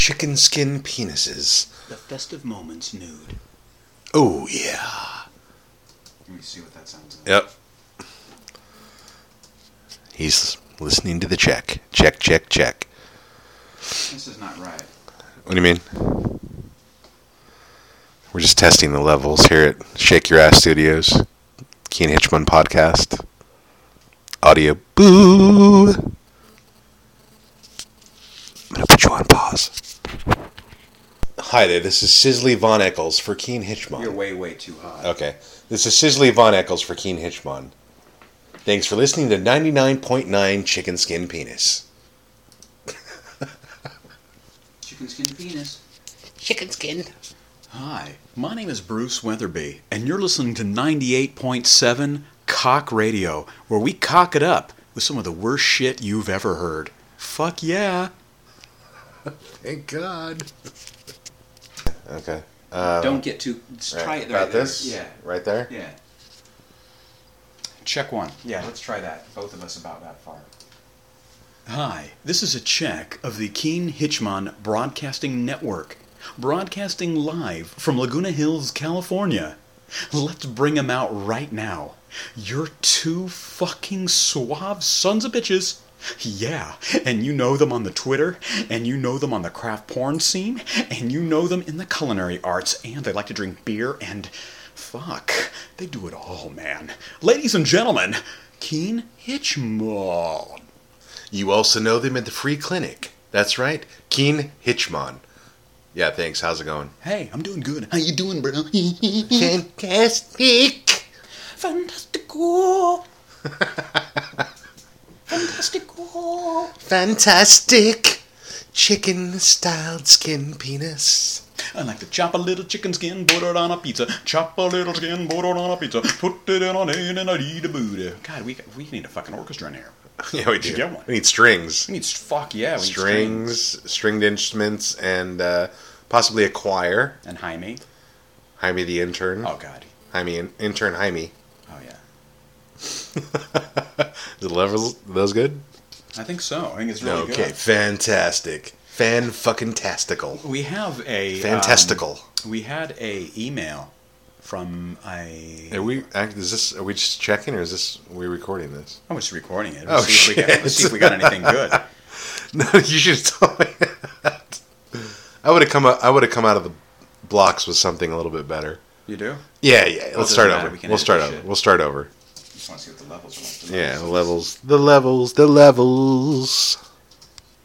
Chicken skin penises. The festive moments nude. Oh, yeah. Let me see what that sounds like. Yep. He's listening to the check. Check, check, check. This is not right. What do you mean? We're just testing the levels here at Shake Your Ass Studios. Keen Hitchman Podcast. Audio. Boo! I'm going to put you on pause. Hi there, this is Sizzly Von Eccles for Keen Hitchman. You're way, way too high. Okay. This is Sizzly Von Eccles for Keen Hitchman. Thanks for listening to 99.9 Chicken Skin Penis. Chicken skin penis. Chicken skin. Hi, my name is Bruce Weatherby, and you're listening to 98.7 Cock Radio, where we cock it up with some of the worst shit you've ever heard. Fuck yeah. Thank God. Okay. Don't get too... Try it right about there. this? Yeah. Right there? Yeah. Check one. Yeah, let's try that. Both of us about that far. Hi, this is a check of the Keen Hitchman Broadcasting Network, broadcasting live from Laguna Hills, California. Let's bring them out right now. You're two fucking suave sons of bitches. Yeah, and you know them on the Twitter, and you know them on the craft porn scene, and you know them in the culinary arts, and they like to drink beer, and fuck, they do it all, man. Ladies and gentlemen, Keen Hitchman. You also know them at the free clinic. That's right. Keen Hitchman. Yeah, thanks. How's it going? Hey, I'm doing good. How you doing, bro? Fantastic. Fantastico. Fantastico. Fantastic. Chicken-styled skin penis. I like to chop a little chicken skin, put it on a pizza. Chop a little skin, put it on a pizza. Put it in an onion and I eat a booty. God, we need a fucking orchestra in here. Yeah, we do. should get one. We need strings. We need fuck yeah. We need Strings, stringed instruments, and possibly a choir. And Jaime. Jaime the intern. Oh God. Intern Jaime. Oh yeah. The levels, those good? I think so. I think it's really good. Okay, fantastic. Fan-fucking-tastical. We have a Fantastical. We had a email from a. Are we just checking, or are we recording this? I was recording it. Oh, Let's see if we got anything good. No, you should have told me that. I would have come out of the blocks with something a little bit better. You do? Yeah. Well, Let's start matter. over. We'll start over. Just want to see what the levels are like. Yeah, the levels.